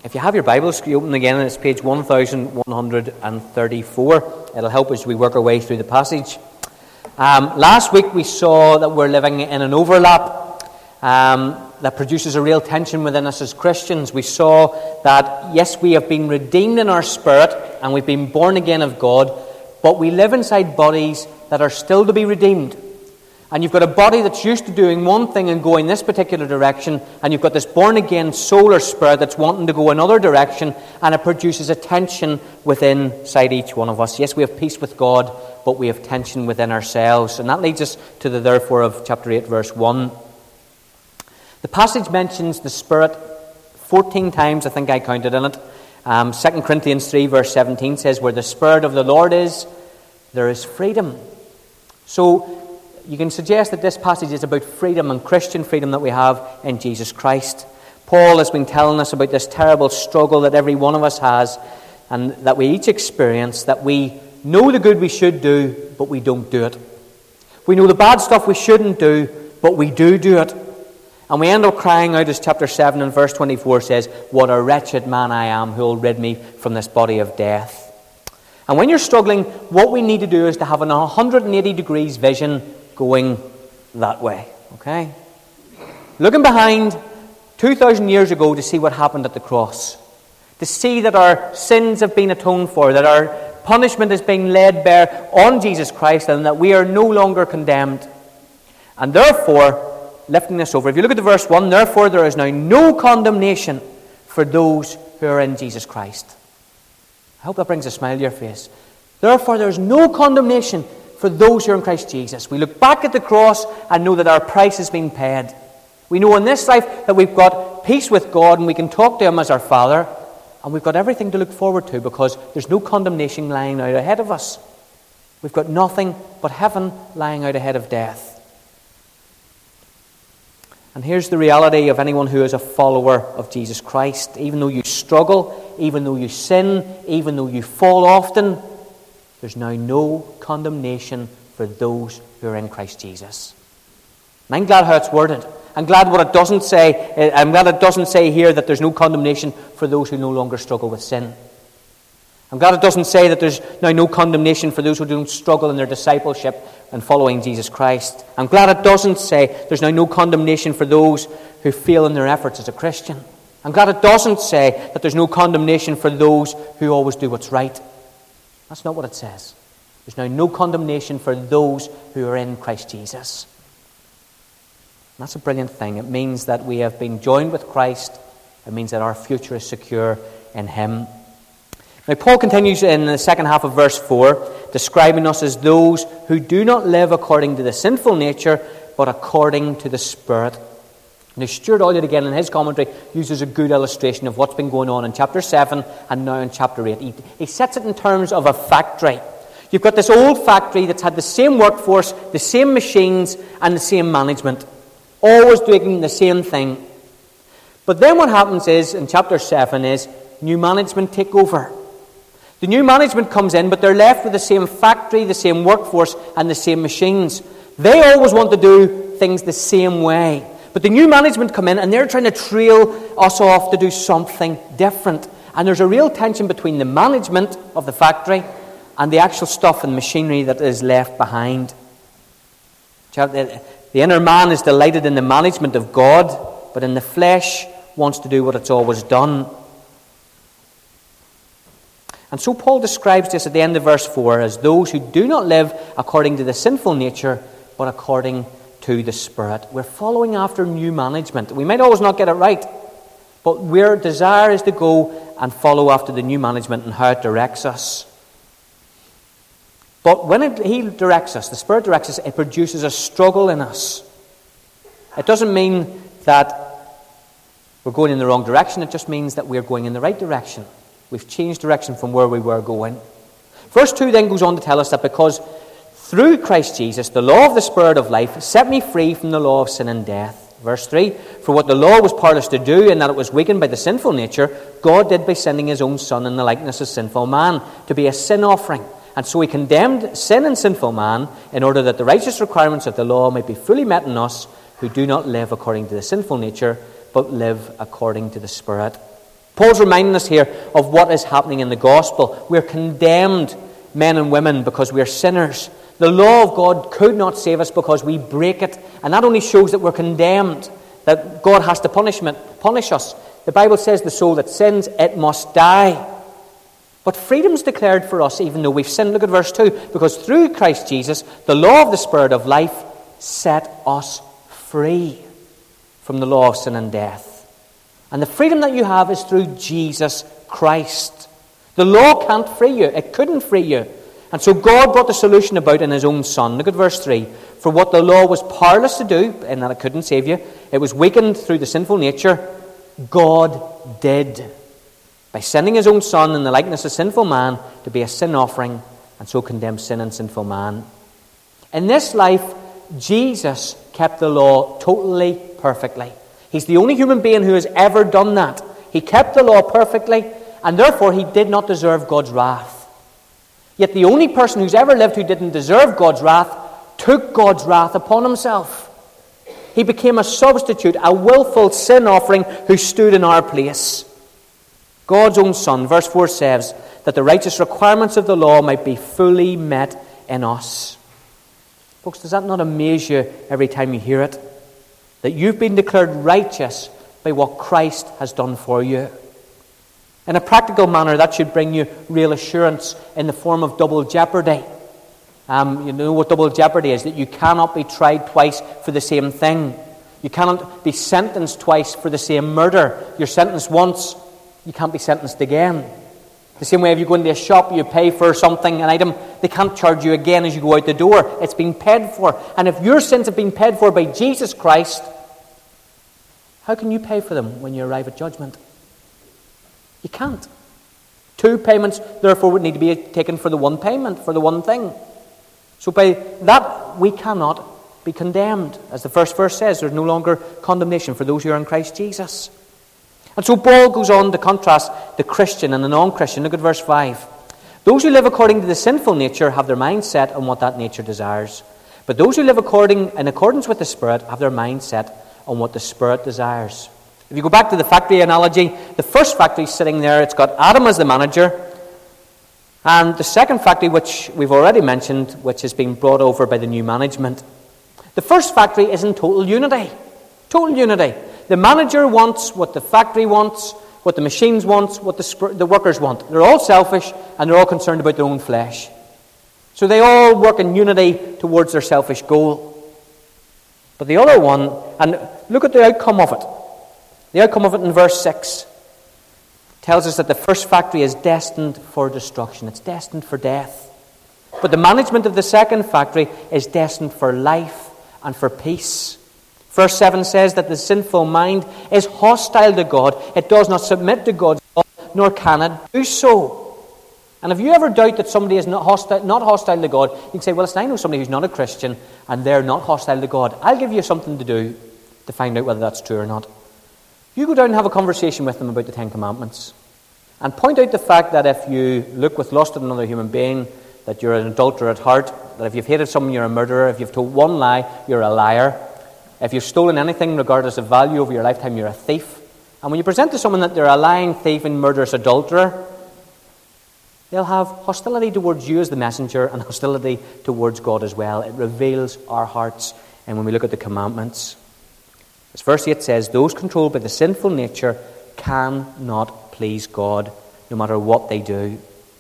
If you have your Bibles, you open again, and it's page 1134. It'll help as we work our way through the passage. Last week we saw that we're living in an overlap that produces a real tension within us as Christians. We saw that, yes, we have been redeemed in our spirit and we've been born again of God, but we live inside bodies that are still to be redeemed. And you've got a body that's used to doing one thing and going this particular direction, and you've got this born-again soul or spirit that's wanting to go another direction, and it produces a tension within inside each one of us. Yes, we have peace with God, but we have tension within ourselves. And that leads us to the therefore of chapter 8, verse 1. The passage mentions the Spirit 14 times, I think I counted in it. 2 Corinthians 3, verse 17 says, where the Spirit of the Lord is, there is freedom. So you can suggest that this passage is about freedom and Christian freedom that we have in Jesus Christ. Paul has been telling us about this terrible struggle that every one of us has and that we each experience, that we know the good we should do, but we don't do it. We know the bad stuff we shouldn't do, but we do it. And we end up crying out, as chapter 7 and verse 24 says, what a wretched man I am, who will rid me from this body of death. And when you're struggling, what we need to do is to have an 180 degrees vision going that way, okay? Looking behind 2,000 years ago to see what happened at the cross. To see that our sins have been atoned for, that our punishment is being laid bare on Jesus Christ, and that we are no longer condemned. And therefore, lifting this over, if you look at the verse 1, therefore there is now no condemnation for those who are in Jesus Christ. I hope that brings a smile to your face. Therefore there is no condemnation for those who are in Christ Jesus. We look back at the cross and know that our price has been paid. We know in this life that we've got peace with God and we can talk to Him as our Father, and we've got everything to look forward to because there's no condemnation lying out ahead of us. We've got nothing but heaven lying out ahead of death. And here's the reality of anyone who is a follower of Jesus Christ. Even though you struggle, even though you sin, even though you fall often, there's now no condemnation for those who are in Christ Jesus. And I'm glad how it's worded. I'm glad what it doesn't say. I'm glad it doesn't say here that there's no condemnation for those who no longer struggle with sin. I'm glad it doesn't say that there's now no condemnation for those who don't struggle in their discipleship and following Jesus Christ. I'm glad it doesn't say there's now no condemnation for those who fail in their efforts as a Christian. I'm glad it doesn't say that there's no condemnation for those who always do what's right. That's not what it says. There's now no condemnation for those who are in Christ Jesus. And that's a brilliant thing. It means that we have been joined with Christ. It means that our future is secure in Him. Now, Paul continues in the second half of verse 4, describing us as those who do not live according to the sinful nature, but according to the Spirit. Now, Stuart Olyott, again, in his commentary, uses a good illustration of what's been going on in chapter 7 and now in chapter 8. He sets it in terms of a factory. You've got this old factory that's had the same workforce, the same machines, and the same management, always doing the same thing. But then what happens is, in chapter 7, is new management take over. The new management comes in, but they're left with the same factory, the same workforce, and the same machines. They always want to do things the same way. But the new management come in, and they're trying to trail us off to do something different. And there's a real tension between the management of the factory and the actual stuff and machinery that is left behind. The inner man is delighted in the management of God, but in the flesh wants to do what it's always done. And so Paul describes this at the end of verse 4 as those who do not live according to the sinful nature, but according to the Spirit. We're following after new management. We might always not get it right, but our desire is to go and follow after the new management and how it directs us. But when He directs us, the Spirit directs us, it produces a struggle in us. It doesn't mean that we're going in the wrong direction. It just means that we're going in the right direction. We've changed direction from where we were going. Verse 2 then goes on to tell us that because through Christ Jesus, the law of the Spirit of life set me free from the law of sin and death. Verse 3, for what the law was powerless to do, in that it was weakened by the sinful nature, God did by sending His own Son in the likeness of sinful man, to be a sin offering. And so He condemned sin and sinful man, in order that the righteous requirements of the law might be fully met in us, who do not live according to the sinful nature, but live according to the Spirit. Paul's reminding us here of what is happening in the gospel. We're condemned men and women because we're sinners. The law of God could not save us because we break it. And that only shows that we're condemned, that God has to punish us. The Bible says the soul that sins, it must die. But freedom's declared for us even though we've sinned. Look at verse 2. Because through Christ Jesus, the law of the Spirit of life set us free from the law of sin and death. And the freedom that you have is through Jesus Christ. The law can't free you. It couldn't free you. And so God brought the solution about in his own Son. Look at verse 3. For what the law was powerless to do, in that it couldn't save you, it was weakened through the sinful nature, God did, by sending his own Son in the likeness of sinful man to be a sin offering, and so condemn sin and sinful man. In this life, Jesus kept the law totally, perfectly. He's the only human being who has ever done that. He kept the law perfectly, and therefore he did not deserve God's wrath. Yet the only person who's ever lived who didn't deserve God's wrath took God's wrath upon himself. He became a substitute, a willful sin offering who stood in our place. God's own Son, verse 4 says, that the righteous requirements of the law might be fully met in us. Folks, does that not amaze you every time you hear it? That you've been declared righteous by what Christ has done for you. In a practical manner, that should bring you real assurance in the form of double jeopardy. You know what double jeopardy is? That you cannot be tried twice for the same thing. You cannot be sentenced twice for the same murder. You're sentenced once, you can't be sentenced again. The same way if you go into a shop, you pay for something, an item, they can't charge you again as you go out the door. It's been paid for. And if your sins have been paid for by Jesus Christ, how can you pay for them when you arrive at judgment? You can't. Two payments, therefore, would need to be taken for the one payment, for the one thing. So by that, we cannot be condemned. As the first verse says, there's no longer condemnation for those who are in Christ Jesus. And so Paul goes on to contrast the Christian and the non-Christian. Look at verse 5. Those who live according to the sinful nature have their mind set on what that nature desires. But those who live in accordance with the Spirit have their mind set on what the Spirit desires. If you go back to the factory analogy, the first factory sitting there, it's got Adam as the manager. And the second factory, which we've already mentioned, which has been brought over by the new management. The first factory is in total unity. Total unity. The manager wants what the factory wants, what the machines want, what the workers want. They're all selfish and they're all concerned about their own flesh. So they all work in unity towards their selfish goal. But the other one, and look at the outcome of it. The outcome of it in verse 6 tells us that the first factory is destined for destruction. It's destined for death. But the management of the second factory is destined for life and for peace. Verse 7 says that the sinful mind is hostile to God. It does not submit to God's law, nor can it do so. And if you ever doubt that somebody is not hostile to God, you can say, well, listen, I know somebody who's not a Christian, and they're not hostile to God. I'll give you something to do to find out whether that's true or not. You go down and have a conversation with them about the Ten Commandments. And point out the fact that if you look with lust at another human being, that you're an adulterer at heart, that if you've hated someone, you're a murderer, if you've told one lie, you're a liar. If you've stolen anything, regardless of value over your lifetime, you're a thief. And when you present to someone that they're a lying, thief, and murderous adulterer, they'll have hostility towards you as the messenger and hostility towards God as well. It reveals our hearts. And when we look at the commandments, as verse 8 says, those controlled by the sinful nature cannot please God, no matter what they do.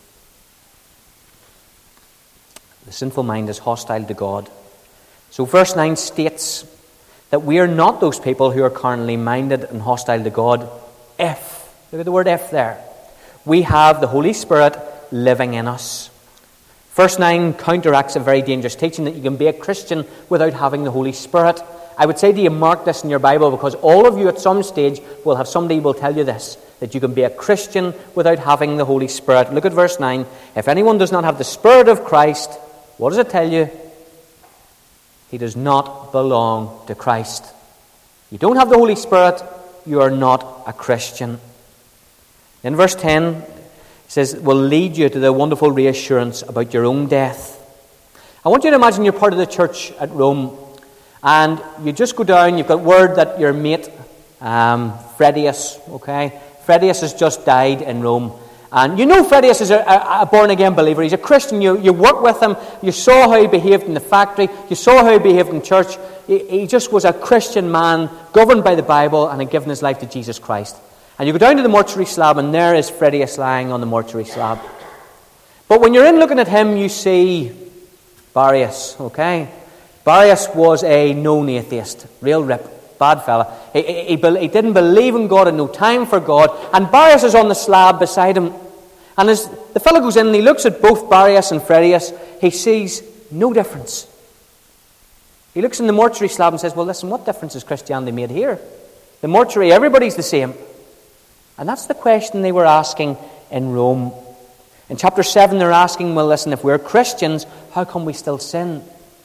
The sinful mind is hostile to God. So verse 9 states that we are not those people who are carnally minded and hostile to God if, look at the word if there, we have the Holy Spirit living in us. Verse 9 counteracts a very dangerous teaching that you can be a Christian without having the Holy Spirit. I would say to you, mark this in your Bible, because all of you at some stage will have somebody who will tell you this, that you can be a Christian without having the Holy Spirit. Look at verse 9. If anyone does not have the Spirit of Christ, what does it tell you? He does not belong to Christ. You don't have the Holy Spirit, you are not a Christian. In verse 10, it says, will lead you to the wonderful reassurance about your own death. I want you to imagine you're part of the church at Rome, and you just go down, you've got word that your mate, Fredius, Fredius has just died in Rome. And you know Fredius is a born-again believer. He's a Christian. You work with him. You saw how he behaved in the factory. You saw how he behaved in church. He just was a Christian man, governed by the Bible, and had given his life to Jesus Christ. And you go down to the mortuary slab, and there is Fredius lying on the mortuary slab. But when you're in looking at him, you see Barrius, okay? Barrius was a known atheist, real rip, bad fella. He didn't believe in God, had no time for God. And Barrius is on the slab beside him. And as the fellow goes in and he looks at both Barrius and Fredius, he sees no difference. He looks in the mortuary slab and says, well, listen, what difference has Christianity made here? The mortuary, everybody's the same. And that's the question they were asking in Rome. In chapter 7, they're asking, well, listen, if we're Christians, how come we still sin?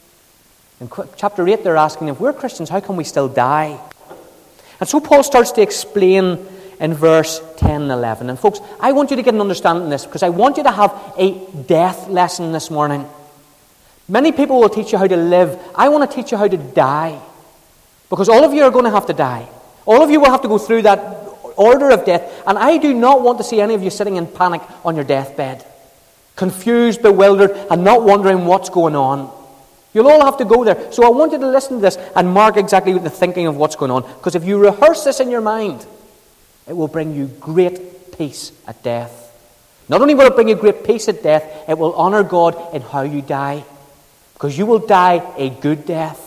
In chapter 8, they're asking, if we're Christians, how come we still die? And so Paul starts to explain in verse 10 and 11. And folks, I want you to get an understanding of this, because I want you to have a death lesson this morning. Many people will teach you how to live. I want to teach you how to die. Because all of you are going to have to die. All of you will have to go through that order of death. And I do not want to see any of you sitting in panic on your deathbed, confused, bewildered, and not wondering what's going on. You'll all have to go there. So I want you to listen to this and mark exactly the thinking of what's going on. Because if you rehearse this in your mind, it will bring you great peace at death. Not only will it bring you great peace at death, it will honor God in how you die. Because you will die a good death.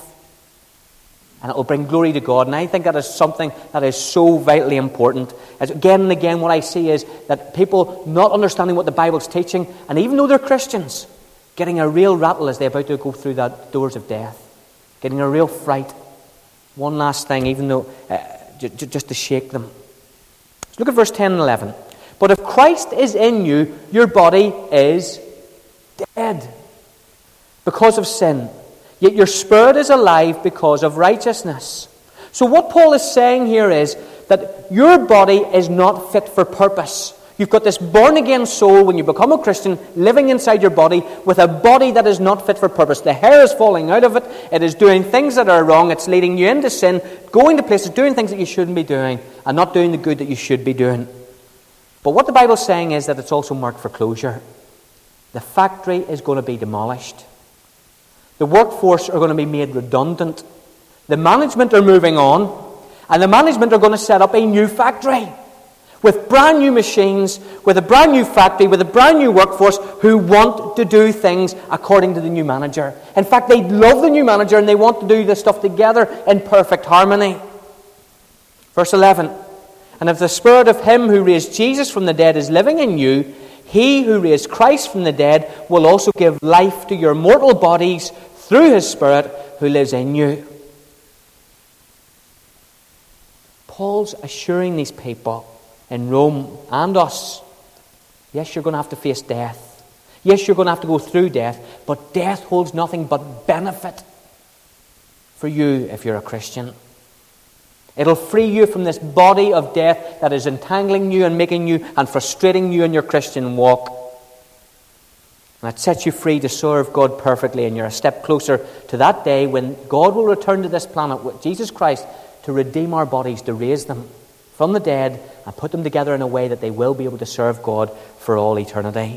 And it will bring glory to God. And I think that is something that is so vitally important. As again and again, what I see is that people not understanding what the Bible's teaching, and even though they're Christians, getting a real rattle as they're about to go through that doors of death. Getting a real fright. One last thing, even though, just to shake them. Let's look at verse 10 and 11. But if Christ is in you, your body is dead because of sin. Yet your spirit is alive because of righteousness. So what Paul is saying here is that your body is not fit for purpose. You've got this born-again soul when you become a Christian living inside your body with a body that is not fit for purpose. The hair is falling out of it. It is doing things that are wrong. It's leading you into sin, going to places, doing things that you shouldn't be doing, and not doing the good that you should be doing. But what the Bible's saying is that it's also marked for closure. The factory is going to be demolished. The workforce are going to be made redundant. The management are moving on, and the management are going to set up a new factory with brand new machines, with a brand new factory, with a brand new workforce who want to do things according to the new manager. In fact, they love the new manager and they want to do this stuff together in perfect harmony. Verse 11, and if the spirit of him who raised Jesus from the dead is living in you, he who raised Christ from the dead will also give life to your mortal bodies through his Spirit who lives in you. Paul's assuring these people in Rome and us, yes, you're going to have to face death. Yes, you're going to have to go through death, but death holds nothing but benefit for you if you're a Christian. It'll free you from this body of death that is entangling you and making you and frustrating you in your Christian walk. And it sets you free to serve God perfectly, and you're a step closer to that day when God will return to this planet with Jesus Christ to redeem our bodies, to raise them from the dead and put them together in a way that they will be able to serve God for all eternity.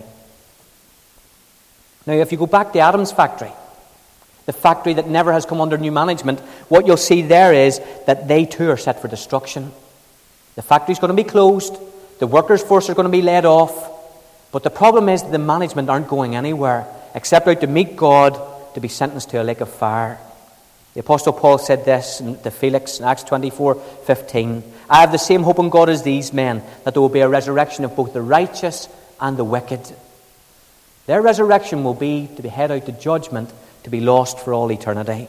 Now, if you go back to Adam's factory, the factory that never has come under new management, what you'll see there is that they too are set for destruction. The factory's going to be closed, the workers' force are going to be laid off, but the problem is that the management aren't going anywhere except out to meet God, to be sentenced to a lake of fire. The Apostle Paul said this to Felix in Acts 24:15. I have the same hope in God as these men, that there will be a resurrection of both the righteous and the wicked. Their resurrection will be to be head out to judgment, to be lost for all eternity.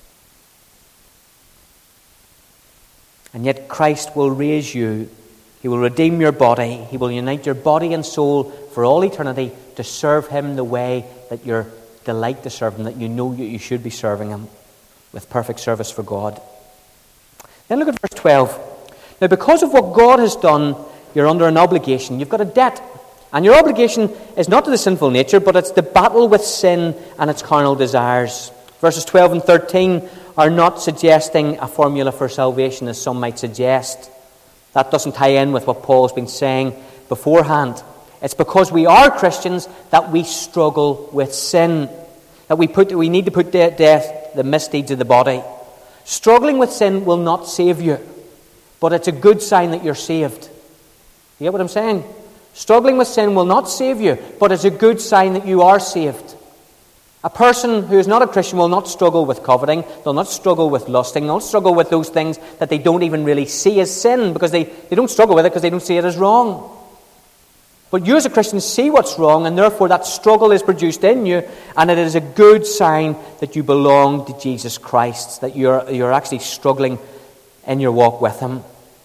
And yet Christ will raise you. He will redeem your body. He will unite your body and soul for all eternity to serve him the way that you delight to serve him, that you know you should be serving him with perfect service for God. Then look at verse 12. Now, because of what God has done, you're under an obligation. You've got a debt. And your obligation is not to the sinful nature, but it's the battle with sin and its carnal desires. Verses 12 and 13 are not suggesting a formula for salvation, as some might suggest. That doesn't tie in with what Paul's been saying beforehand. It's because we are Christians that we struggle with sin. That we need to put to death the misdeeds of the body. Struggling with sin will not save you, but it's a good sign that you're saved. You get what I'm saying? Struggling with sin will not save you, but it's a good sign that you are saved. A person who is not a Christian will not struggle with coveting. They'll not struggle with lusting. They'll not struggle with those things that they don't even really see as sin, because they don't struggle with it because they don't see it as wrong. But you as a Christian see what's wrong, and therefore that struggle is produced in you, and it is a good sign that you belong to Jesus Christ, that you're actually struggling in your walk with Him.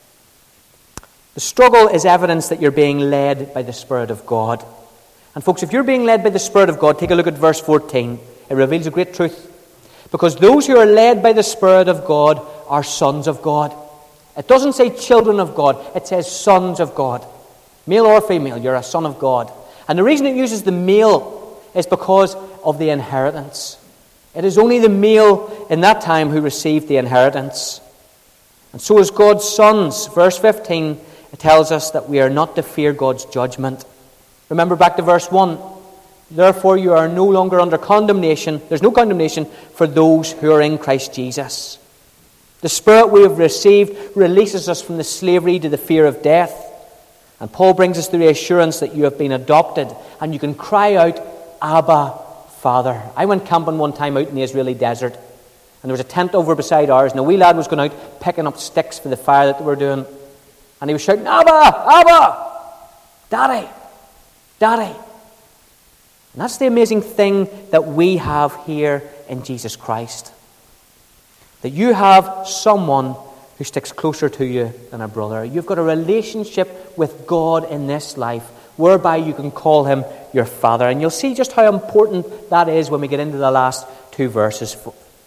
The struggle is evidence that you're being led by the Spirit of God. And folks, if you're being led by the Spirit of God, take a look at verse 14. It reveals a great truth. Because those who are led by the Spirit of God are sons of God. It doesn't say children of God, it says sons of God. Male or female, you're a son of God. And the reason it uses the male is because of the inheritance. It is only the male in that time who received the inheritance. And so as God's sons, verse 15, it tells us that we are not to fear God's judgment. Remember back to verse 1. Therefore you are no longer under condemnation. There's no condemnation for those who are in Christ Jesus. The Spirit we have received releases us from the slavery to the fear of death. And Paul brings us the reassurance that you have been adopted and you can cry out, Abba, Father. I went camping one time out in the Israeli desert, and there was a tent over beside ours, and a wee lad was going out picking up sticks for the fire that they were doing. And he was shouting, Abba, Abba, Daddy, Daddy. And that's the amazing thing that we have here in Jesus Christ. That you have someone who sticks closer to you than a brother. You've got a relationship with God in this life whereby you can call Him your Father. And you'll see just how important that is when we get into the last two verses.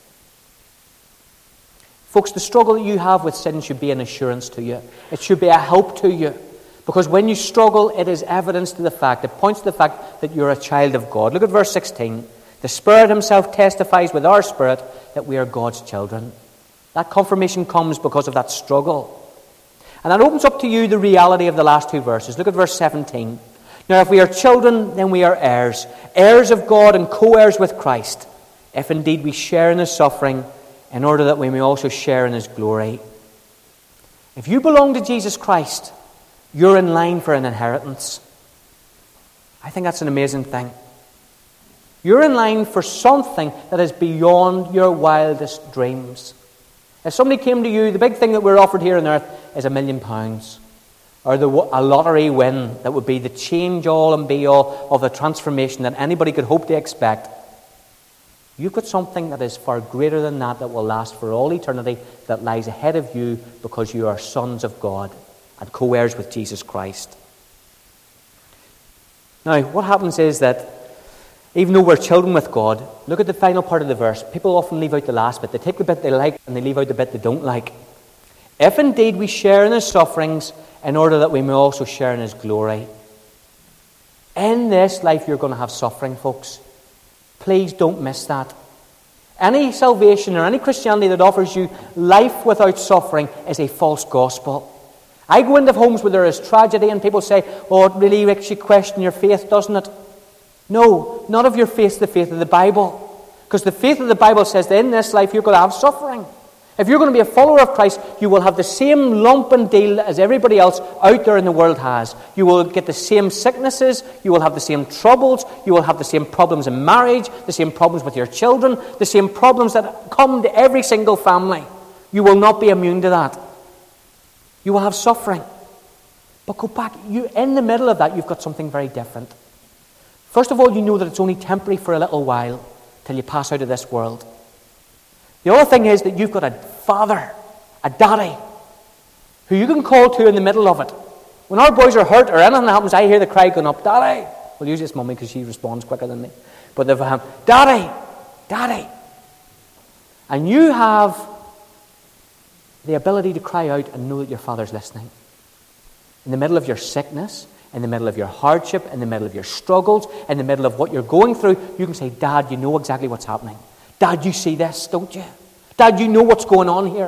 Folks, the struggle that you have with sin should be an assurance to you. It should be a help to you. Because when you struggle, it is evidence to the fact, it points to the fact that you're a child of God. Look at verse 16. The Spirit Himself testifies with our spirit that we are God's children. That confirmation comes because of that struggle. And that opens up to you the reality of the last two verses. Look at verse 17. Now, if we are children, then we are heirs, heirs of God and co-heirs with Christ, if indeed we share in His suffering, in order that we may also share in His glory. If you belong to Jesus Christ, you're in line for an inheritance. I think that's an amazing thing. You're in line for something that is beyond your wildest dreams. If somebody came to you, the big thing that we're offered here on earth is £1 million. Or a lottery win that would be the change-all and be-all of the transformation that anybody could hope to expect. You've got something that is far greater than that will last for all eternity, that lies ahead of you because you are sons of God and co-heirs with Jesus Christ. Now, what happens is that even though we're children with God, look at the final part of the verse. People often leave out the last bit. They take the bit they like and they leave out the bit they don't like. If indeed we share in His sufferings, in order that we may also share in His glory. In this life you're going to have suffering, folks. Please don't miss that. Any salvation or any Christianity that offers you life without suffering is a false gospel. I go into homes where there is tragedy and people say, oh, it really makes you question your faith, doesn't it? No, none of your faith is the faith of the Bible. Because the faith of the Bible says that in this life you're going to have suffering. If you're going to be a follower of Christ, you will have the same lump and deal as everybody else out there in the world has. You will get the same sicknesses, you will have the same troubles, you will have the same problems in marriage, the same problems with your children, the same problems that come to every single family. You will not be immune to that. You will have suffering. But go back, in the middle of that, you've got something very different. First of all, you know that it's only temporary for a little while till you pass out of this world. The other thing is that you've got a father, a daddy, who you can call to in the middle of it. When our boys are hurt or anything happens, I hear the cry going up, Daddy. Well, usually it's Mummy because she responds quicker than me. But they've Daddy, Daddy. And you have the ability to cry out and know that your father's listening. In the middle of your sickness, in the middle of your hardship, in the middle of your struggles, in the middle of what you're going through, you can say, Dad, you know exactly what's happening. Dad, you see this, don't you? Dad, you know what's going on here.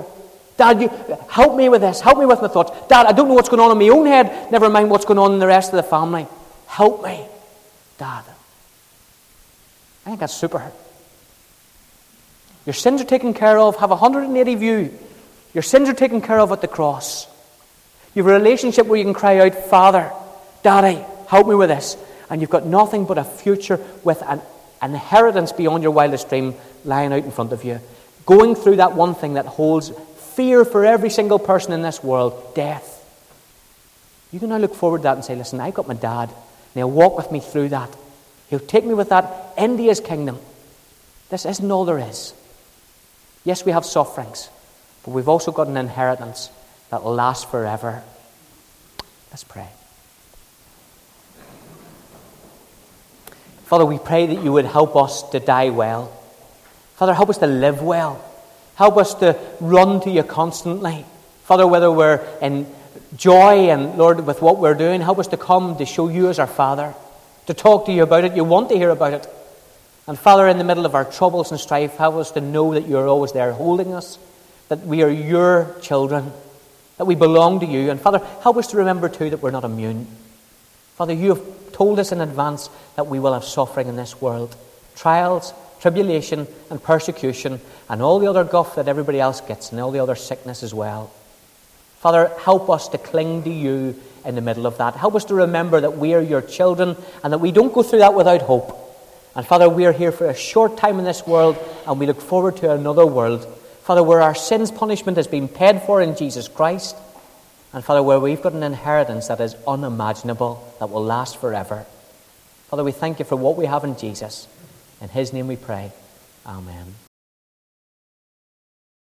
Dad, you help me with this. Help me with my thoughts. Dad, I don't know what's going on in my own head. Never mind what's going on in the rest of the family. Help me, Dad. I think that's super. Your sins are taken care of. Have a 180 view. Your sins are taken care of at the cross. You have a relationship where you can cry out, Father, Daddy, help me with this. And you've got nothing but a future with an inheritance beyond your wildest dream lying out in front of you. Going through that one thing that holds fear for every single person in this world, death. You can now look forward to that and say, listen, I've got my dad, and he'll walk with me through that. He'll take me with that into his kingdom. This isn't all there is. Yes, we have sufferings, but we've also got an inheritance that will last forever. Let's pray. Father, we pray that you would help us to die well. Father, help us to live well. Help us to run to you constantly. Father, whether we're in joy and, Lord, with what we're doing, help us to come to show you as our Father, to talk to you about it. You want to hear about it. And Father, in the middle of our troubles and strife, help us to know that you're always there holding us, that we are your children, that we belong to you. And Father, help us to remember too that we're not immune. Father, you have told us in advance that we will have suffering in this world. Trials, tribulation and persecution and all the other guff that everybody else gets and all the other sickness as well. Father, help us to cling to you in the middle of that. Help us to remember that we are your children and that we don't go through that without hope. And Father, we are here for a short time in this world and we look forward to another world. Father, where our sin's punishment has been paid for in Jesus Christ. And Father, where we've got an inheritance that is unimaginable, that will last forever. Father, we thank you for what we have in Jesus. In his name we pray. Amen.